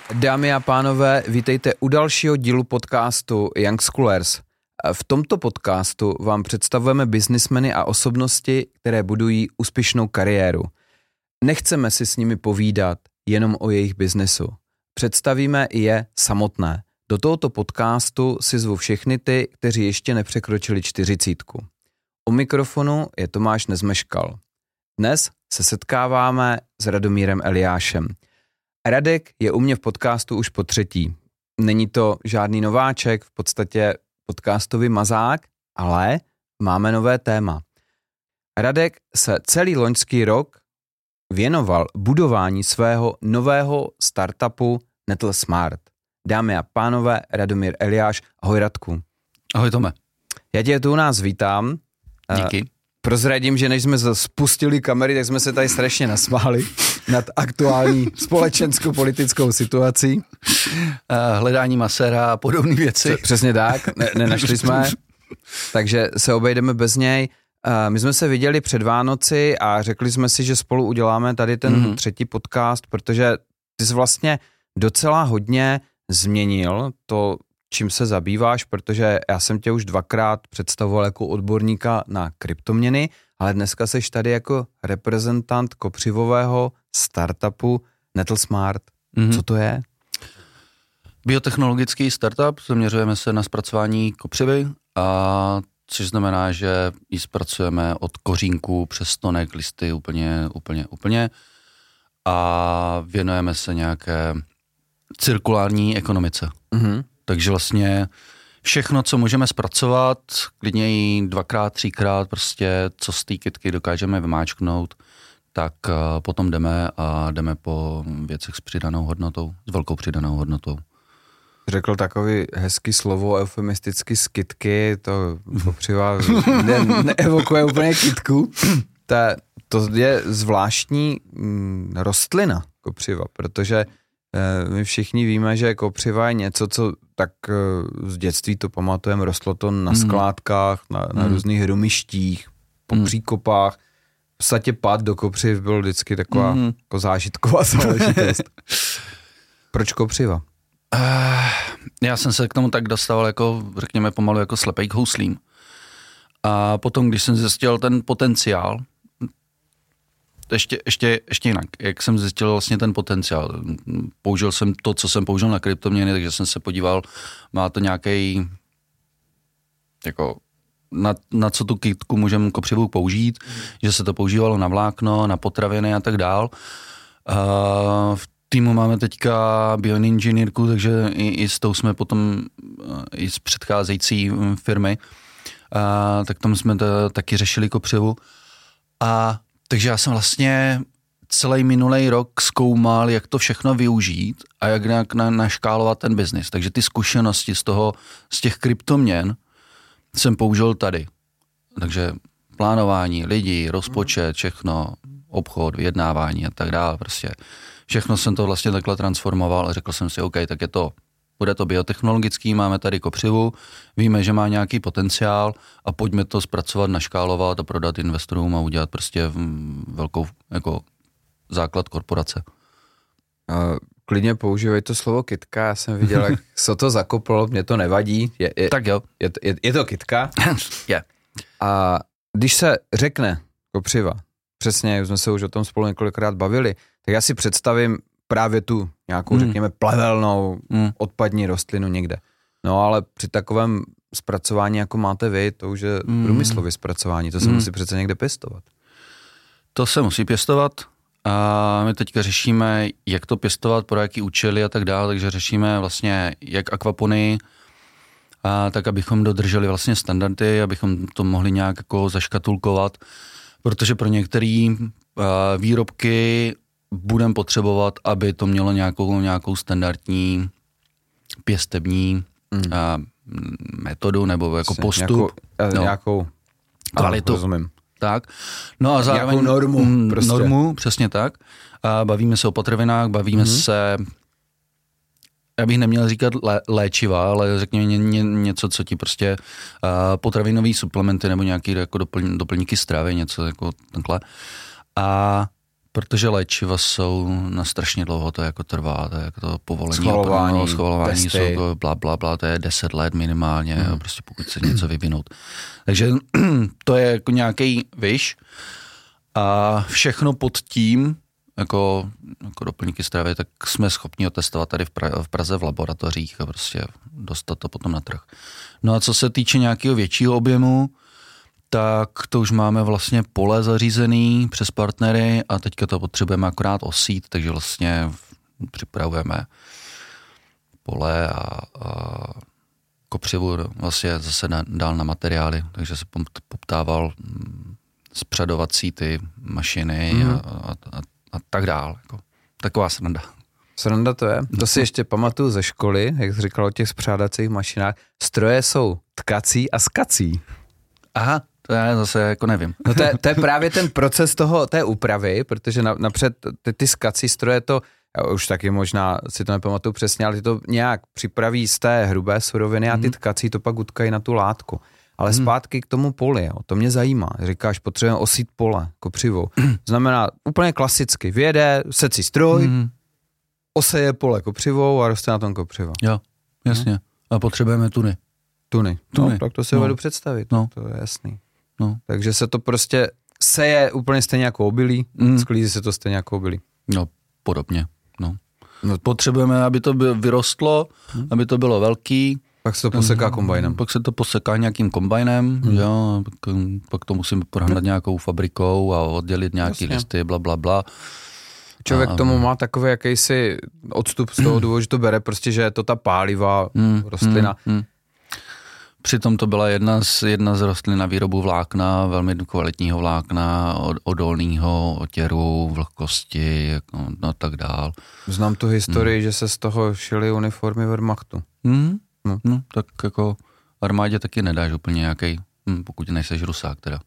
Dámy a pánové, vítejte u dalšího dílu podcastu Young Schoolers. V tomto podcastu vám představujeme biznismeny a osobnosti, které budují úspěšnou kariéru. Nechceme si s nimi povídat jenom o jejich biznesu. Představíme i je samotné. Do tohoto podcastu si zvu všechny ty, kteří ještě nepřekročili 40. U mikrofonu je Tomáš Nezmeškal. Dnes se setkáváme s Radomírem Eliášem. Radek je u mě v podcastu už po třetí. Není to žádný nováček, v podstatě podcastový mazák, ale máme nové téma. Radek se celý loňský rok věnoval budování svého nového startupu Netl Smart. Dámy a pánové, Radomír Eliáš, ahoj Radku. Ahoj Tome. Já tě tu u nás vítám. Díky. Prozradím, že než jsme spustili kamery, tak jsme se tady strašně nasmáli nad aktuální společensko-politickou situací. Hledání maséra a podobné věci. Přesně tak, nenašli jsme, takže se obejdeme bez něj. My jsme se viděli před Vánoci a řekli jsme si, že spolu uděláme tady ten třetí podcast, protože ty jsi vlastně docela hodně změnil to, čím se zabýváš, protože já jsem tě už dvakrát představoval jako odborníka na kryptoměny, ale dneska seš tady jako reprezentant kopřivového startupu Netl Smart. Co to je? Biotechnologický startup, zaměřujeme se na zpracování kopřivy, což znamená, že ji zpracujeme od kořínku přes stonek, listy úplně a věnujeme se nějaké cirkulární ekonomice. Takže vlastně všechno, co můžeme zpracovat, klidně i 2x, 3x, prostě co z té kytky dokážeme vymáčknout, tak potom jdeme po věcech s přidanou hodnotou, s velkou přidanou hodnotou. Řekl takový hezký slovo, eufemisticky z kytky, to kopřiva neevokuje úplně kytku. To je zvláštní rostlina kopřiva, protože my všichni víme, že kopřiva je něco, co tak z dětství to pamatujeme, rostlo to na skládkách, na různých hromištích, po příkopách. V podstatě pád do kopřiv byl vždycky taková jako zážitková záležitost. Proč kopřiva? Já jsem se k tomu tak dostal, jako řekněme pomalu jako slepej k houslím. A potom, když jsem zjistil ten potenciál, ještě jinak, jak jsem zjistil vlastně ten potenciál. Použil jsem to, co jsem použil na kryptoměny, takže jsem se podíval, má to nějaký, jako na co tu kytku můžeme kopřivu použít, že se to používalo na vlákno, na potraviny a tak dál. V týmu máme teďka bioinženýrku, takže i s tou jsme potom, i z předcházející firmy, tak tam jsme taky řešili kopřivu. Takže já jsem vlastně celý minulý rok zkoumal, jak to všechno využít a jak naškálovat ten biznis. Takže ty zkušenosti z těch kryptoměn jsem použil tady. Takže plánování, lidi, rozpočet, všechno, obchod, vyjednávání a tak dále. Prostě všechno jsem to vlastně takhle transformoval a řekl jsem si, OK, tak bude to biotechnologický, máme tady kopřivu, víme, že má nějaký potenciál a pojďme to zpracovat, naškálovat a prodat investorům a udělat prostě velkou jako základ korporace. Klidně používej to slovo kytka, já jsem viděl, jak se to zakoplo, mě to nevadí. Tak jo. Je to kytka. Je. A když se řekne kopřiva, přesně, jsme se už o tom spolu několikrát bavili, tak já si představím právě tu nějakou, řekněme, plevelnou odpadní rostlinu někde. No ale při takovém zpracování, jako máte vy, to už je průmyslově zpracování, to se musí přece někde pěstovat. To se musí pěstovat a my teďka řešíme, jak to pěstovat, pro jaký účely a tak dále, takže řešíme vlastně jak akvaponii, tak abychom dodrželi vlastně standardy, abychom to mohli nějak jako zaškatulkovat, protože pro některé výrobky budeme potřebovat, aby to mělo nějakou standardní pěstební metodu nebo jako postup. Nějakou kvalitu. Rozumím. Tak. No a zároveň nějakou normu. Prostě. Normu, přesně tak. A bavíme se o potravinách, bavíme se, já bych neměl říkat léčiva, ale řekněme něco, co ti prostě potravinový suplementy nebo nějaký jako doplňky stravy, něco jako takhle. A Protože léčiva jsou na strašně dlouho, to jako trvá, to je jako to povolení. Schvalování jsou bla, to je 10 let minimálně, prostě pokud se něco vyvinout. Takže to je jako nějaký výš a všechno pod tím, jako doplňky stravy, tak jsme schopni otestovat tady v Praze v laboratořích a prostě dostat to potom na trh. No a co se týče nějakého většího objemu, tak to už máme vlastně pole zařízený přes partnery a teďka to potřebujeme akorát osít, takže vlastně připravujeme pole a kopřivu vlastně zase dál na materiály, takže se poptával spradovací ty mašiny a tak dál. Jako, taková sranda. Sranda to je. To si ještě pamatuju ze školy, jak jsi říkal o těch spřádacích mašinách. Stroje jsou tkací a skací. Aha, to já zase jako nevím. No to je právě ten proces té úpravy, protože napřed ty skací stroje to, já už taky možná si to nepamatuju přesně, ale ty to nějak připraví z té hrubé suroviny a ty tkací to pak utkají na tu látku. Ale zpátky k tomu poli, jo, to mě zajímá. Říkáš, potřebujeme osít pole kopřivou. Znamená úplně klasicky, vyjede secí stroj, oseje pole kopřivou a roste na tom kopřiva. Jo, jasně. A potřebujeme tuny. Tuny. No, tak to si vedu představit, to je jasný. No. Takže se to prostě seje úplně stejně jako obilí, sklízí se to stejně jako obilí. No, podobně, no. Potřebujeme, aby to vyrostlo, aby to bylo velký. Pak se to poseká kombajnem. Pak se to poseká nějakým kombajnem, jo, pak to musíme prohnat nějakou fabrikou a oddělit nějaký listy, bla. Člověk k tomu má takový jakýsi odstup z toho důvodu, že to bere prostě, že je to ta pálivá rostlina. Přitom to byla jedna z rostlin na výrobu vlákna, velmi kvalitního vlákna, odolného otěru, vlhkosti, no tak dál. Znám tu historii, že se z toho šily uniformy Wehrmachtu. No, tak jako armádě taky nedáš úplně nějaký, pokud nejseš Rusák teda.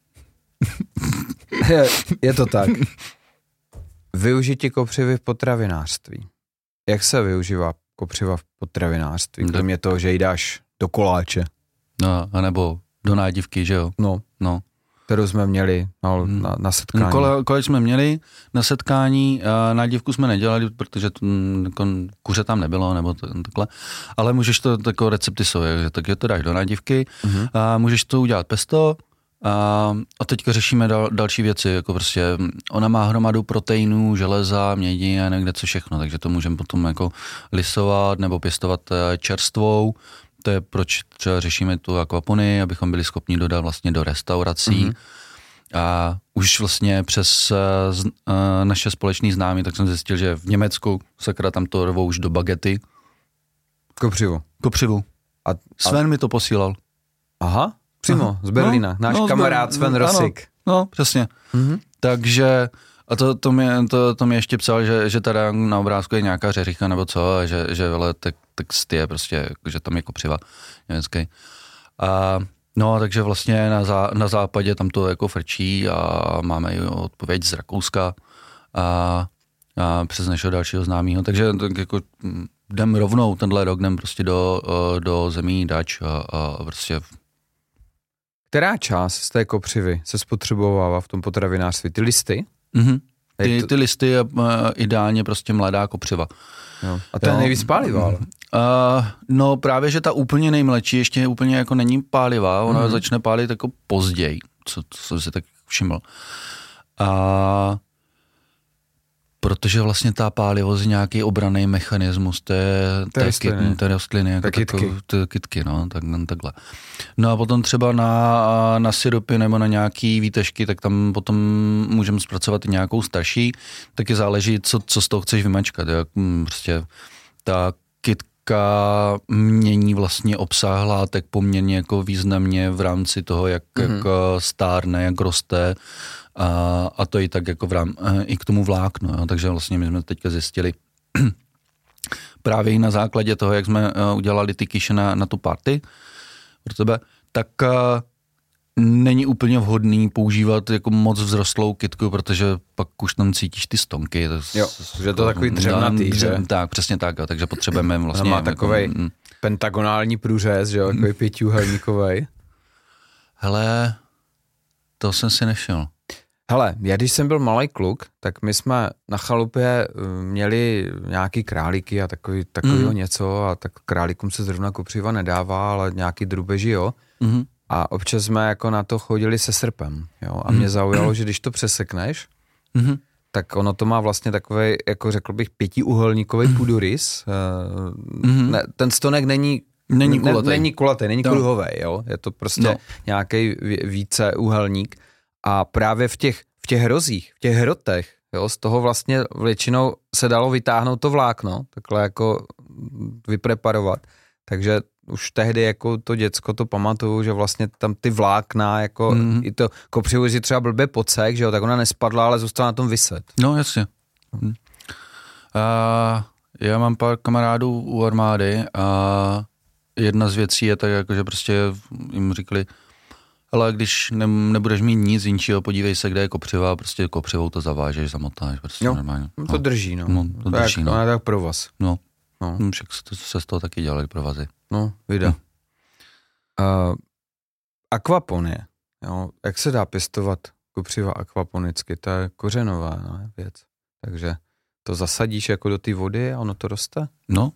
Je to tak. Využití kopřivy v potravinářství. Jak se využívá kopřiva v potravinářství? Kromě toho, že ji dáš do koláče. No, anebo do nádivky, že jo? No. Kterou jsme měli na setkání. Kolik jsme měli na setkání, nádivku jsme nedělali, protože kuře tam nebylo, nebo takhle. Ale můžeš to, takové recepty jsou, takže to dáš do nádivky, a můžeš to udělat pesto, a teďka řešíme další věci, jako prostě ona má hromadu proteinů, železa, mědi a někde co všechno, takže to můžeme potom jako lisovat nebo pěstovat čerstvou. To je proč třeba řešíme tu akvaponii, abychom byli schopni dodat vlastně do restaurací. A už vlastně přes naše společný známí, tak jsem zjistil, že v Německu sakra tam to rvou už do bagety. Kopřivu. A Sven mi to posílal. Aha, přímo z Berlína. Náš kamarád Sven Rosik. No, přesně. Takže a to mě ještě psal, že teda na obrázku je nějaká řeřicha nebo co, a že vele text je prostě, že tam je kopřiva německý. No, takže vlastně na západě tam to jako frčí a máme i odpověď z Rakouska a přes našeho dalšího známého. Takže tak jako jdem rovnou tenhle rok, jdem prostě do zemí Dač a prostě. Která část z té kopřivy se spotřebovává v tom potravinářství? Ty listy? Ty listy a ideálně prostě mladá kopřiva. Jo. A to je nejvíc pálivá. No právě, že ta úplně nejmladší ještě úplně jako není pálivá, ona začne pálit jako později, co jsem si tak všiml. Protože vlastně ta pálivost je nějaký obranný mechanismus té rostliny. Jako kytky, no, takhle. No a potom třeba na syrupy nebo na nějaký výtažky, tak tam potom můžeme zpracovat i nějakou starší, taky záleží, co z toho chceš vymačkat. Jak prostě ta kytka mění vlastně obsah látek poměrně jako významně v rámci toho, jak stárne, jak roste, a to i tak jako i k tomu vláknu. Jo. Takže vlastně my jsme teďka zjistili právě i na základě toho, jak jsme udělali ty kyše na tu party pro tebe, tak není úplně vhodný používat jako moc vzrostlou kytku, protože pak už tam cítíš ty stonky. Jo, že to takový dřevnatý, že? Tak, přesně tak, jo, takže potřebujeme vlastně. Má takovej pentagonální průřez, že jo, takový pětiúhelníkovej. Hele, to jsem si nevšiml. Hele, já když jsem byl malej kluk, tak my jsme na chalupě měli nějaký králíky a takovýho něco a tak králíkům se zrovna kopřiva nedává, ale nějaký drůbeži, jo. A občas jsme jako na to chodili se srpem, jo. A mě zaujalo, že když to přesekneš, tak ono to má vlastně takovej, jako řekl bych, 5úhelníkový půdorys. Ne, ten stonek není kulatý, není kruhovej, jo. Je to prostě nějaký víceúhelník. A právě v těch hrozích, v těch hrotech, jo, z toho vlastně většinou se dalo vytáhnout to vlákno, takhle jako vypreparovat. Takže už tehdy jako to děcko to pamatuju, že vlastně tam ty vlákna, jako i to kopřivu, že třeba blbě podsek, že jo, tak ona nespadla, ale zůstala na tom viset. No, jasně. Já mám pár kamarádů u armády a jedna z věcí je tak, jako, že prostě jim říkali, ale když nebudeš mít nic jinčího, podívej se, kde je kopřiva, prostě kopřivou to zavážeš, zamotáš, prostě normálně. To drží, no. To drží, no. To je tak pro vás. No. Však se z toho taky dělali provazy. No, vida. Akvaponie, jo, jak se dá pěstovat kopřiva akvaponicky, to je kořenová věc. Takže to zasadíš jako do té vody a ono to roste? No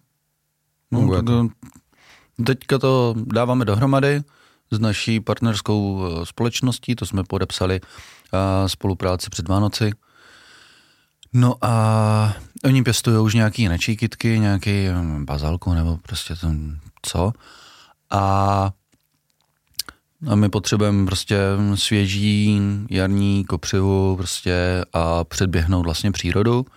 teďka to dáváme dohromady s naší partnerskou společností, to jsme podepsali spolupráci před Vánoci. No a oni pěstují už nějaký jiné kytky, nějaký bazalku nebo prostě co. A my potřebujeme prostě svěží jarní kopřivu prostě a předběhnout vlastně přírodu.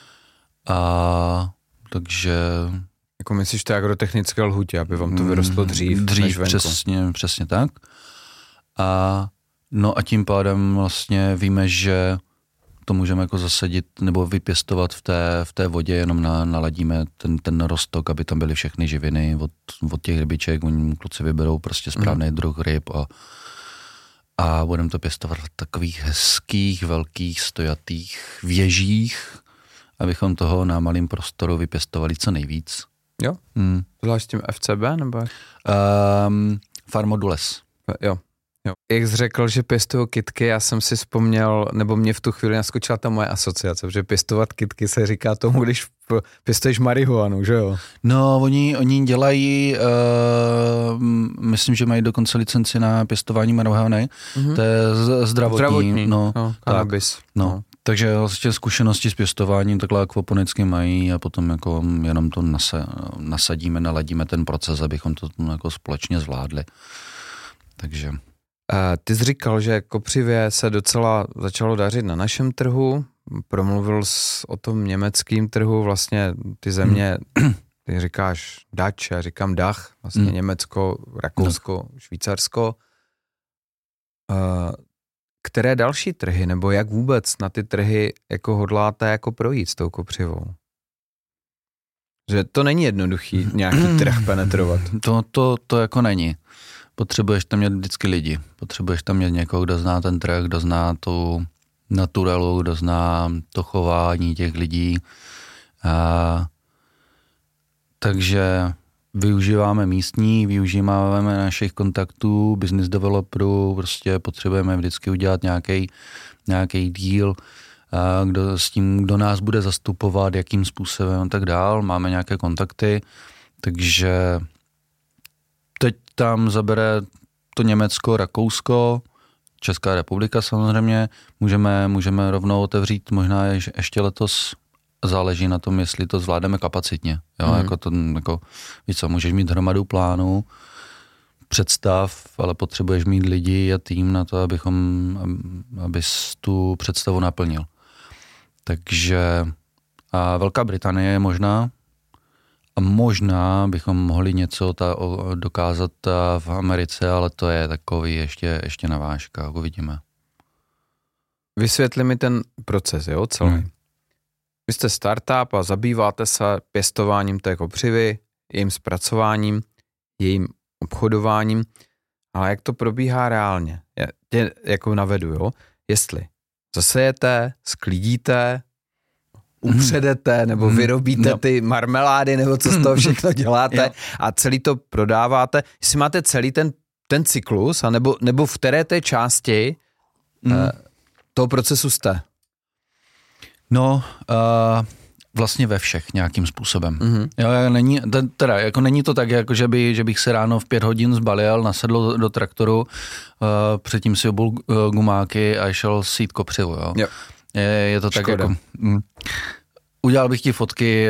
A takže... Jako myslíš to agrotechnické lhutě, aby vám to vyrostlo dřív než venku. Přesně tak. No a tím pádem vlastně víme, že to můžeme jako zasadit nebo vypěstovat v té vodě, jenom naladíme ten roztok, aby tam byly všechny živiny od těch rybiček, oni kluci vyberou prostě správný druh ryb a budeme to pěstovat v takových hezkých, velkých, stojatých věžích, abychom toho na malém prostoru vypěstovali co nejvíc. Jo? Zvlášť tím FCB, nebo? Farmodules. Jo. Jak jsi řekl, že pěstují kytky, já jsem si vzpomněl, nebo mě v tu chvíli naskočila ta moje asociace, protože pěstovat kytky se říká tomu, když pěstuješ marihuanu, že jo? No, oni dělají, myslím, že mají dokonce licenci na pěstování marihuany, to je zdravotní. No, kanabis. No. Takže vlastně zkušenosti s pěstováním takhle akvaponicky mají a potom jako jenom to nasadíme, naladíme ten proces, abychom to jako společně zvládli. Takže... Ty jsi říkal, že kopřivě se docela začalo dařit na našem trhu, promluvil jsi o tom německém trhu, vlastně ty země, ty říkáš Dutch, já říkám Dach, vlastně Německo, Rakousko, Švýcarsko. Které další trhy, nebo jak vůbec na ty trhy jako hodláte jako projít s tou kopřivou? Že to není jednoduchý nějaký trh penetrovat. To jako není. Potřebuješ tam mít vždycky lidi. Potřebuješ tam mít někoho, kdo zná ten trh, kdo zná tu naturelu, kdo zná to chování těch lidí. Takže využíváme místní, využíváme našich kontaktů, business developerů, prostě potřebujeme vždycky udělat nějaký deal, kdo nás bude zastupovat, jakým způsobem a tak dál. Máme nějaké kontakty, takže teď tam zabere to Německo, Rakousko, Česká republika samozřejmě. Můžeme rovnou otevřít možná ještě letos. Záleží na tom, jestli to zvládneme kapacitně. Jo? Jako, víš co, můžeš mít hromadu plánů, představ, ale potřebuješ mít lidi a tým na to, abys tu představu naplnil. Takže Velká Británie je možná a možná bychom mohli něco dokázat v Americe, ale to je takový ještě na vážkách, uvidíme. Vysvětli mi ten proces, jo, celý. Vy jste startup a zabýváte se pěstováním té kopřivy, jejím zpracováním, jejím obchodováním, ale jak to probíhá reálně? Já tě jako navedu, jo? Jestli zasejete, sklidíte, upředete nebo vyrobíte ty marmelády nebo co z toho všechno děláte a celý to prodáváte. Jestli máte celý ten cyklus, nebo v které té části toho procesu jste? No, vlastně ve všech nějakým způsobem. Jo, není to tak, jako že bych se ráno v 5 hodin zbalil, nasedl do traktoru, předtím si obul gumáky a šel sít kopřivu. Jo. Je to tak jako... Udělal bych ti fotky,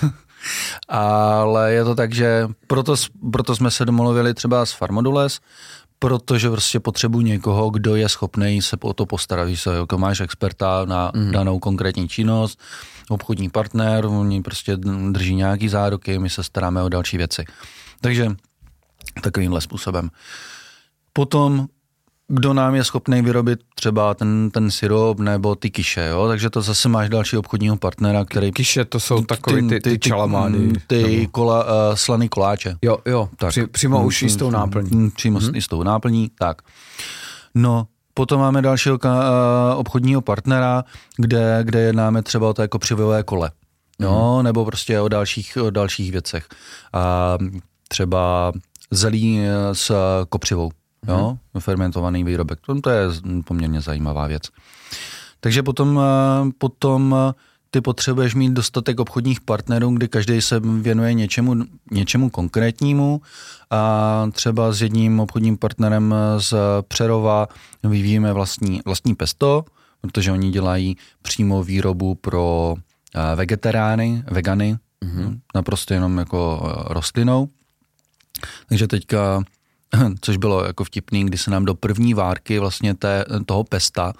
ale je to tak, že proto jsme se domluvili třeba s Farmodules, protože prostě potřebuji někoho, kdo je schopný se o to postarat. Víš se, jako máš experta na danou konkrétní činnost, obchodní partner, oni prostě drží nějaký záruky, my se staráme o další věci. Takže takovýmhle způsobem. Potom, kdo nám je schopný vyrobit třeba ten syrop nebo ty kiše, jo? Takže to zase máš další obchodního partnera, který... Kiše, to jsou takový ty čalamády. Ty slaný koláče. Jo, tak. Přímo už s tou náplní. Přímo s tou náplní, tak. No, potom máme dalšího obchodního partnera, kde jednáme třeba o té kopřivové kole, jo? Nebo prostě o dalších věcech. A třeba zelí s kopřivou. Jo, fermentovaný výrobek. To je poměrně zajímavá věc. Takže potom ty potřebuješ mít dostatek obchodních partnerů, kdy každý se věnuje něčemu konkrétnímu a třeba s jedním obchodním partnerem z Přerova vyvíjíme vlastní pesto, protože oni dělají přímo výrobu pro vegany, naprosto jenom jako rostlinou. Takže teďka, což bylo jako vtipný, kdy se nám do první várky vlastně toho pesta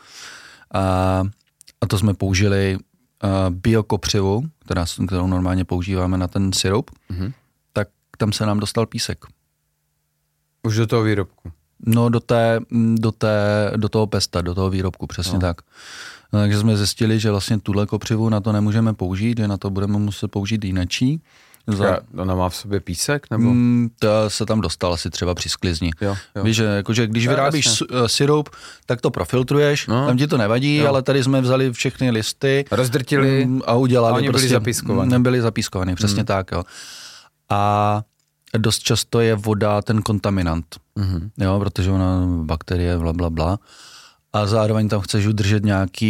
a to jsme použili biokopřivu, kterou normálně používáme na ten syrup, tak tam se nám dostal písek. Už do toho výrobku? No do toho pesta, do toho výrobku, přesně tak. No, takže jsme zjistili, že vlastně tuhle kopřivu na to nemůžeme použít, že na to budeme muset použít jinačí. Ona má v sobě písek? Nebo? To se tam dostal asi třeba při sklizni. Jo. Víš, že jakože když vyrábíš syrup, tak to profiltruješ, tam ti to nevadí, ale tady jsme vzali všechny listy. Rozdrtili a udělali. A oni byli zapískovaní. Nebyli zapískovaní, přesně tak. Jo. A dost často je voda ten kontaminant. Jo, protože ona bakterie, blablabla. A zároveň tam chceš udržet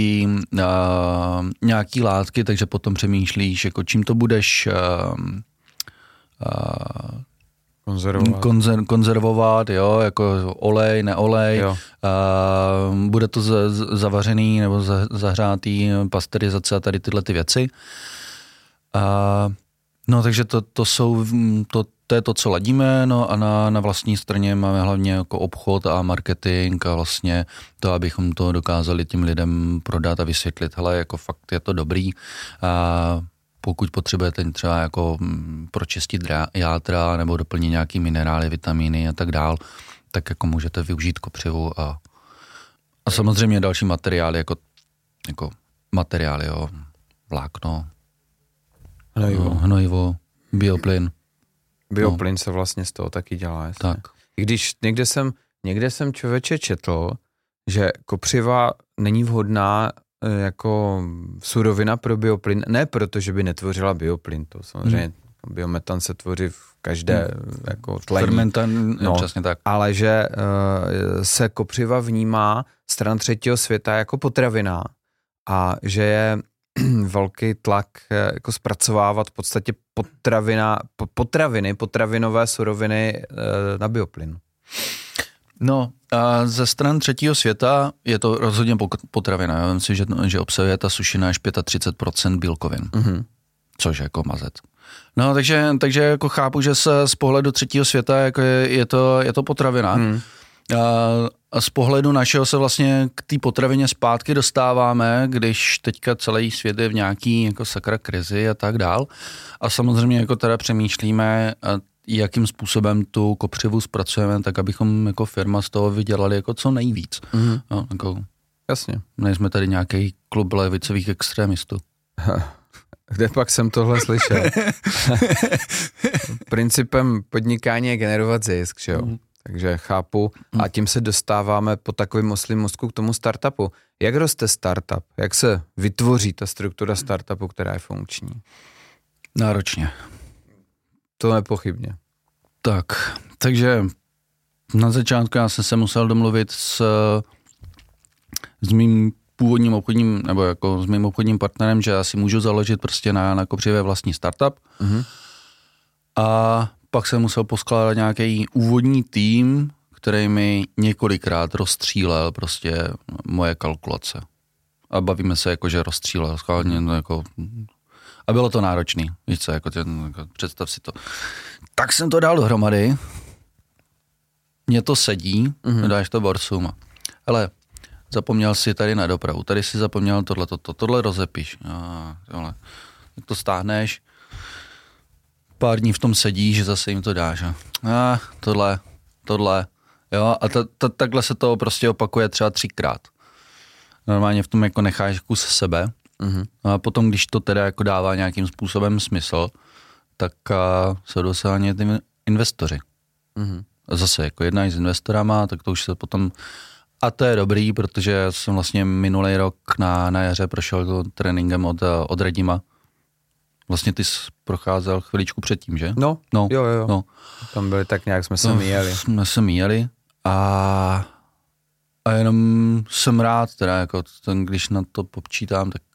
nějaký látky, takže potom přemýšlíš, jako čím to budeš konzervovat, jo, jako olej, neolej, bude to zavařený nebo zahřátý, pasteurizace a tady tyhle ty věci. No takže to je to, co ladíme, no a na vlastní straně máme hlavně jako obchod a marketing a vlastně to, abychom to dokázali těm lidem prodat a vysvětlit, hele, jako fakt je to dobrý. A pokud potřebujete třeba jako pročistit játra nebo doplnit nějaký minerály, vitamíny a tak dál, tak jako můžete využít kopřivu a samozřejmě další materiály, jako materiály, jo, vlákno, hnojivo, bioplyn. Bioplyn se vlastně z toho taky dělá. Jasně. Tak. I když někde jsem člověče četl, že kopřiva není vhodná jako surovina pro bioplyn, ne proto, že by netvořila bioplyn, to samozřejmě biometan se tvoří v každé jako tlení. Fermentan, přesně tak. Ale že se kopřiva vnímá stran třetího světa jako potravina a že je velký tlak jako zpracovávat v podstatě potravinové suroviny na bioplyn. No, a ze stran třetího světa je to rozhodně potravina. Já vím si, že obsahuje ta sušina až 35% bílkovin, což je jako mazec. No, takže jako chápu, že se z pohledu třetího světa jako je to potravina. A z pohledu našeho se vlastně k té potravině zpátky dostáváme, když teďka celý svět je v nějaký jako sakra krizi a tak dál. A samozřejmě jako teda přemýšlíme, jakým způsobem tu kopřivu zpracujeme, tak abychom jako firma z toho vydělali jako co nejvíc. No, jako, jasně. Nejsme tady nějaký klub levicových extrémistů. Kde pak jsem tohle slyšel? Principem podnikání je generovat zisk, že jo? Takže chápu a tím se dostáváme po takovým oslím mozku k tomu startupu. Jak roste startup? Jak se vytvoří ta struktura startupu, která je funkční? Náročně. To nepochybně. Tak, takže na začátku já jsem se musel domluvit s mým původním obchodním, nebo jako s mým obchodním partnerem, že já si můžu založit prostě na Kopřivě vlastní startup. A pak jsem musel poskládat nějaký úvodní tým, který mi několikrát rozstřílel prostě moje kalkulace. A bavíme se jako, že rozstřílel. Jako, a bylo to náročný. Víš co, jako představ si to. Tak jsem to dal dohromady. Mně to sedí, dáš to borsům. Ale zapomněl si tady na dopravu, tady si zapomněl tohle rozepiš. Tak to stáhneš, pár dní v tom sedíš, že zase jim to dáš. Tohle. Jo, a takhle se to prostě opakuje třeba 3krát. Normálně v tom jako necháš kus sebe. A potom, když to teda jako dává nějakým způsobem smysl, tak se dosáhne ty investoři. A zase jako jednáš s investorama, tak to už se potom... A to je dobrý, protože jsem vlastně minulý rok na jaře prošel tréninkem od Radima. Vlastně ty jsi procházel chviličku předtím, že? No. Tam byli tak nějak, jsme se míjeli. A jenom jsem rád, teda jako ten, když na to počítám, tak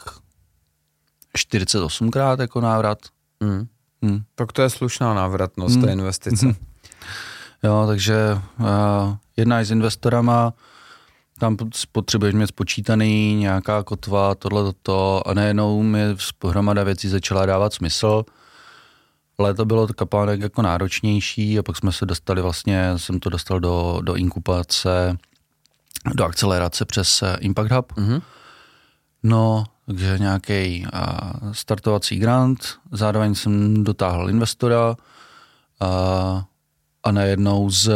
48krát jako návrat. Tak to je slušná návratnost té investice. Jo, takže jednáš s investorama, tam potřebuješ mít spočítaný nějaká kotva, tohle, a najednou mi hromada věcí začala dávat smysl. Léto bylo kapánek jako náročnější a pak jsme se dostali jsem to dostal do inkubace, do akcelerace přes Impact Hub. No, takže nějaký startovací grant, zároveň jsem dotáhl investora a najednou z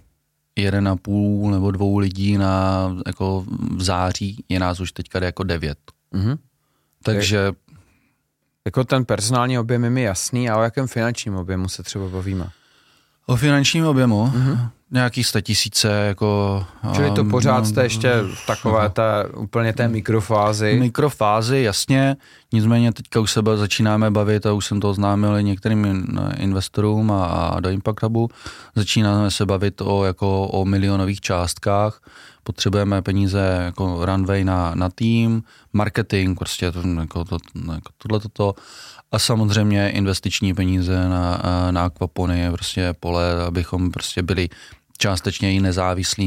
1,5 nebo 2 lidí jako v září je nás už teďka jako 9. Takže... Jako ten personální objem je mi jasný, a o jakém finančním objemu se třeba bavíme? O finančním objemu? Nějaký 100 000 jako... Čili to pořád jste ještě v takové úplně té mikrofázi. Mikrofázi, jasně. Nicméně teďka už se začínáme bavit a už jsem to oznámil některým investorům a do Impact Hubu. Začínáme se bavit o milionových částkách. Potřebujeme peníze jako runway na tým, marketing, prostě tohleto. A samozřejmě investiční peníze na akvapony, prostě pole, abychom prostě byli částečně i nezávislí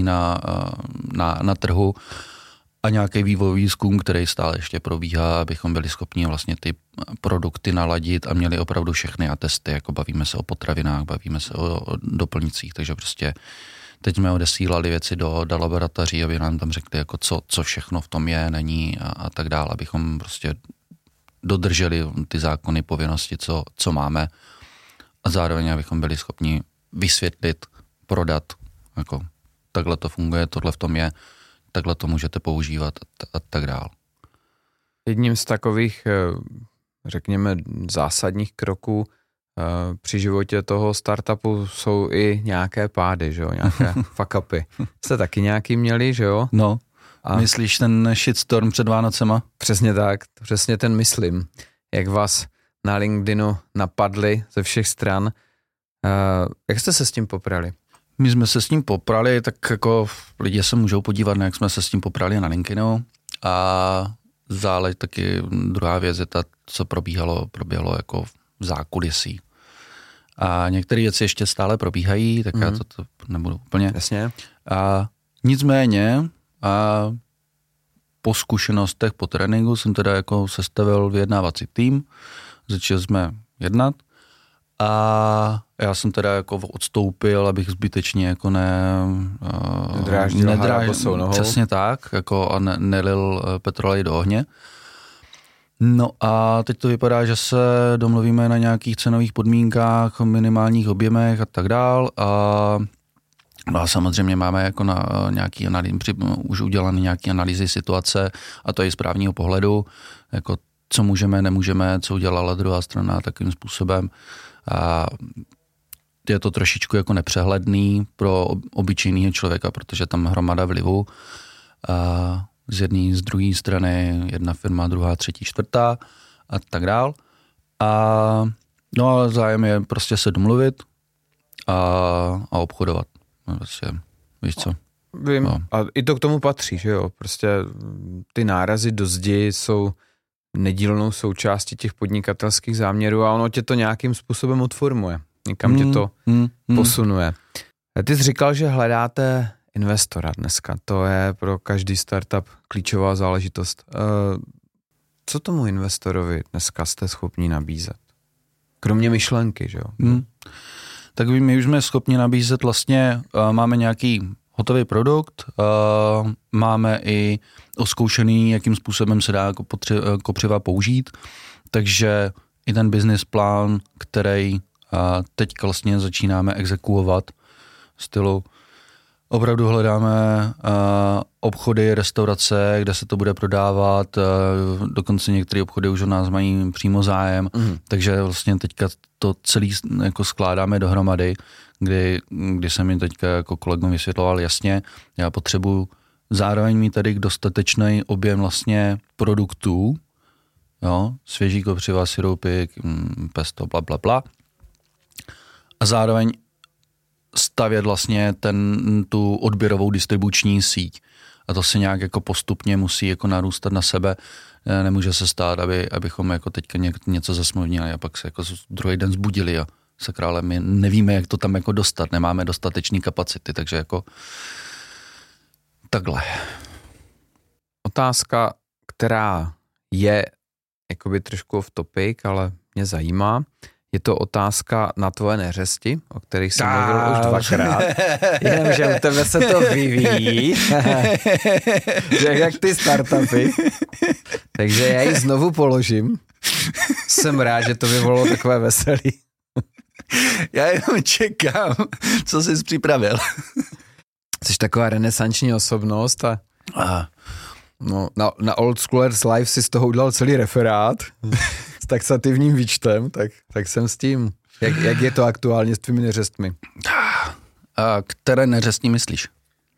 na trhu a nějaký vývojový výzkum, který stále ještě probíhá, abychom byli schopni vlastně ty produkty naladit a měli opravdu všechny testy, jako bavíme se o potravinách, bavíme se o doplňcích, takže prostě teď jsme odesílali věci do laboratoří, aby nám tam řekli, jako co všechno v tom je, není a tak dále, abychom prostě dodrželi ty zákony, povinnosti, co máme, a zároveň abychom byli schopni vysvětlit, prodat, jako takhle to funguje, tohle v tom je, takhle to můžete používat a tak dále. Jedním z takových, řekněme, zásadních kroků při životě toho startupu jsou i nějaké pády, že jo, nějaké fuck upy. Jste taky nějaký měli, že jo? No. A myslíš ten shitstorm před Vánocema? Přesně tak, přesně ten myslím. Jak vás na LinkedInu napadli ze všech stran. Jak jste se s tím poprali? My jsme se s tím poprali, tak jako lidi se můžou podívat, jak jsme se s tím poprali na LinkedInu. A záleží taky druhá věc je ta, co probíhalo jako v zákulisí. A některé věci ještě stále probíhají, tak já to nebudu úplně. Jasně. A nicméně po zkušenostech, po tréninku jsem teda jako sestavil vyjednávací tým, začali jsme jednat a já jsem teda jako odstoupil, abych zbytečně jako nedráždil nohou. Přesně tak, jako a nelil petrolej do ohně. No a teď to vypadá, že se domluvíme na nějakých cenových podmínkách, minimálních objemech a tak dál a samozřejmě máme jako na nějaký už udělané nějaké analýzy situace a to je z právního pohledu, jako co můžeme, nemůžeme, co udělala druhá strana takým způsobem. A je to trošičku jako nepřehledný pro obyčejného člověka, protože tam hromada vlivu. A z jedné, z druhé strany jedna firma, druhá, třetí, čtvrtá a tak dál. No ale zájem je prostě se domluvit a obchodovat. Vlastně, víš co? Vím. No. A i to k tomu patří, že jo? Prostě ty nárazy do zdi jsou nedílnou součástí těch podnikatelských záměrů a ono tě to nějakým způsobem odformuje. Někam tě to posunuje. Ty jsi říkal, že hledáte investora dneska. To je pro každý startup klíčová záležitost. Co tomu investorovi dneska jste schopni nabízet? Kromě myšlenky, že jo? Tak my už jsme schopni nabízet vlastně, máme nějaký hotový produkt, máme i oskoušený, jakým způsobem se dá kopřiva použít, takže i ten business plán, který teď vlastně začínáme exekuovat v stylu, opravdu hledáme obchody, restaurace, kde se to bude prodávat, dokonce některé obchody už o nás mají přímo zájem, takže vlastně teďka to celý jako skládáme dohromady, kdy jsem mi teďka jako kolegům vysvětloval jasně, já potřebuji zároveň mít tady dostatečný objem vlastně produktů, jo, svěží kopřiva, sirupy, pesto, bla. A zároveň stavět vlastně tu odběrovou distribuční síť. A to se nějak jako postupně musí jako narůstat na sebe. Nemůže se stát, abychom jako teďka něco zasmluvnili a pak se jako druhý den zbudili a sakra, ale my nevíme, jak to tam jako dostat. Nemáme dostatečný kapacity, takže jako takhle. Otázka, která je jakoby trošku off topic, ale mě zajímá. Je to otázka na tvoje neřesti, o kterých jsem mluvil už 2krát. Jenomže u tebe se to vyvíjí. Jak ty startupy. Takže já ji znovu položím. Jsem rád, že to vyvolalo takové veselí. Já jenom čekám, co jsi připravil. Jsi taková renesanční osobnost a no, na Old Schoolers Live si z toho udělal celý referát s taxativním výčtem, tak jsem s tím. Jak je to aktuálně s tvými neřestmi? A které neřestní myslíš?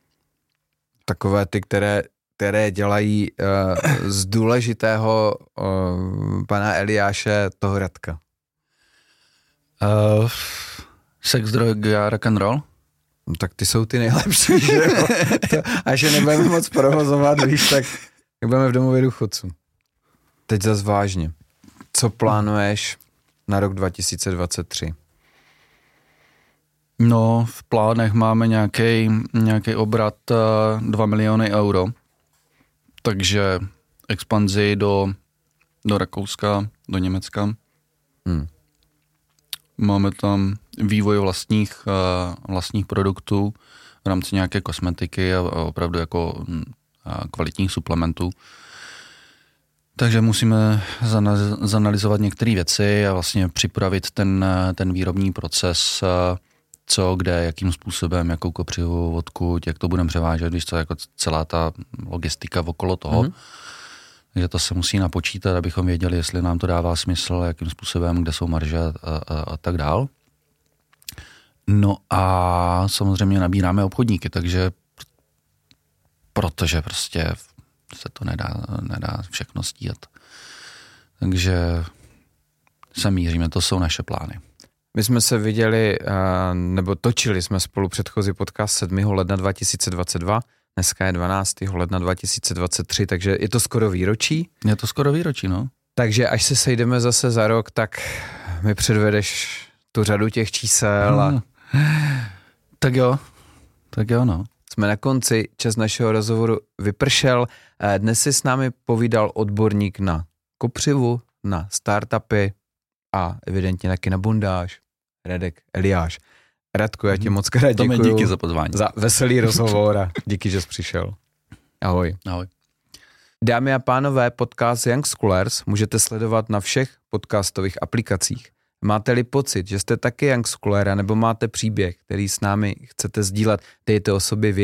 Takové ty, které dělají z důležitého pana Eliáše toho Radka. Sex, drogy a rock and roll? No, tak ty jsou ty nejlepší, že jo? A že nebudeme moc provozovat, víš, tak budeme v domově důchodců. Teď zas vážně. Co plánuješ na rok 2023? No, v plánech máme nějaký obrat 2 miliony euro, takže expanzi do Rakouska, do Německa. Máme tam vývoj vlastních produktů v rámci nějaké kosmetiky a opravdu jako kvalitních suplementů. Takže musíme zanalyzovat některé věci a vlastně připravit ten výrobní proces, co, kde, jakým způsobem, jakou kopřivu, odkud, jak to budeme převážet, víš co, jako celá ta logistika okolo toho. Takže to se musí napočítat, abychom věděli, jestli nám to dává smysl, jakým způsobem, kde jsou marže a tak dál. No a samozřejmě nabíráme obchodníky, takže protože prostě se to nedá všechno stíhat. Takže se míříme, to jsou naše plány. My jsme se viděli, nebo točili jsme spolu předchozí podcast 7. ledna 2022, dneska je 12. ledna 2023, takže je to skoro výročí. Je to skoro výročí, no. Takže až se sejdeme zase za rok, tak mi předvedeš tu řadu těch čísel. A... Tak jo, no. Jsme na konci, čas našeho rozhovoru vypršel. Dnes si s námi povídal odborník na kopřivu, na startupy a evidentně taky na bondáž, Radek Eliáš. Radku, já ti moc krát děkuju. Díky za pozvání. Za veselý rozhovor a díky, že jsi přišel. Ahoj. Ahoj. Dámy a pánové, podcast Young Schoolers můžete sledovat na všech podcastových aplikacích. Máte-li pocit, že jste taky Young Schooler nebo máte příběh, který s námi chcete sdílet, dejte o sobě vědět.